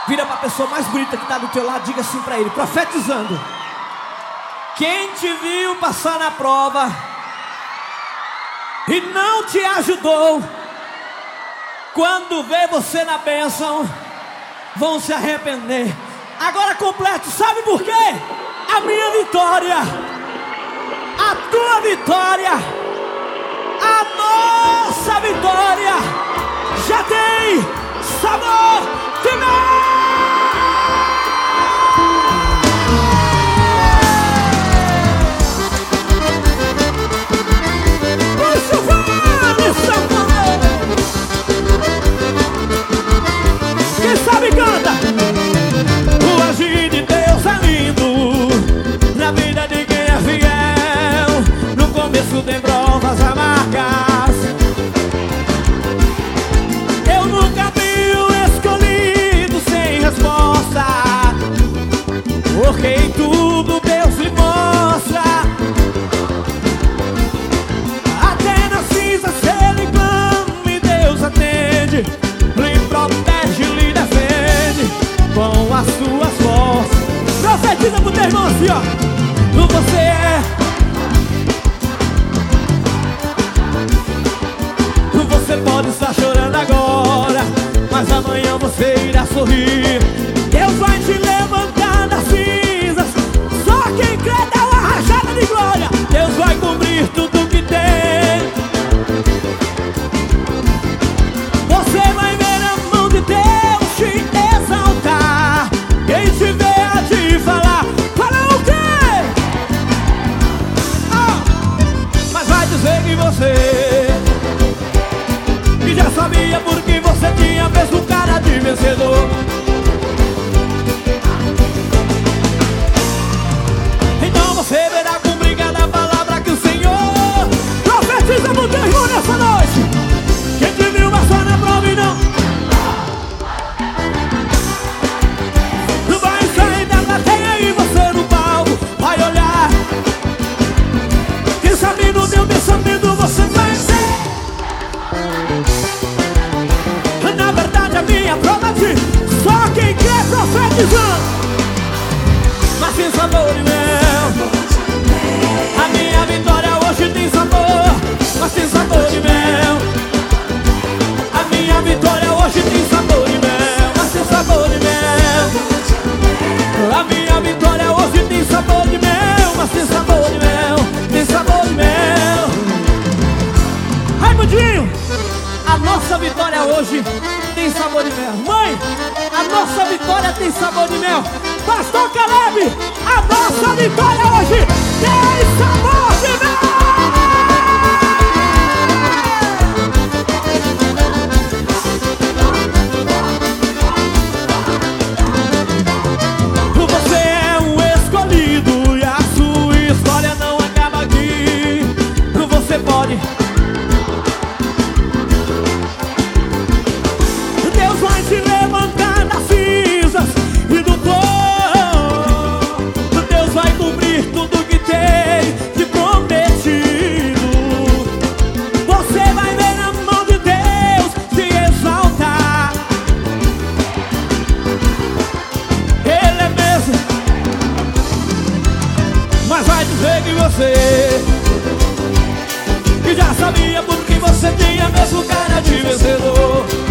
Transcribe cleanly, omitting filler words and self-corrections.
Vira pra pessoa mais bonita que tá do teu lado, diga assim pra ele, profetizando: quem te viu passar na prova e não te ajudou, quando vê você na bênção, vão se arrepender. Agora complete, sabe por quê? A minha vitória, a tua vitória, a nossa vitória já tem sabor de mel. Quem sabe canta. O agir de Deus é lindo na vida de quem é fiel. No começo tem provas amargas. Eu nunca vi o escolhido sem resposta, porque em tudo Deus lhe mostra. Até nas cinzas ele clama e Deus atende, lhe protege, lhe defende com as suas forças. Profetiza pro teu irmão assim, ó. Você é, você pode estar chorando agora, mas amanhã você irá sorrir. Deus vai te levantar das cinzas. Só quem crê dá uma rajada de glória. Deus vai cobrir tudo que tem. Você vai ver a mão de Deus te exaltar. Quem te vê a te falar, fala o quê? Mas vai dizer que você que já sabia porque você tinha mesmo cara de vencedor. Então você verá cumprir cada palavra que o Senhor profetiza pro teu irmão nessa noite. Quem te viu passar na prova e não vai sair da plateia e você no palco vai olhar. Quem sabe no teu pensamento você vai ser. Na verdade a minha prova diz: só quem quer profetizando. Mas sem sabor de mel. A minha vitória hoje tem sabor, mas tem sabor de mel. A minha vitória hoje tem sabor de mel, mas tem sabor de mel. A minha vitória hoje tem sabor de mel, mas tem sabor de mel, tem sabor de mel. Raimundinho, a nossa vitória hoje tem sabor de mel. Mãe, a nossa vitória tem sabor de mel. Pastor Caleb, a nossa vitória hoje tem sabor de mel. Você é um escolhido e a sua história não acaba aqui. Você pode. Deus vai te levantar das cinzas e do pó. Deus vai cumprir tudo que tem te prometido. Você vai ver na mão de Deus te exaltar. Ele é mesmo. Mas vai dizer que você que já sabia porque você tinha mesmo cara de vencedor.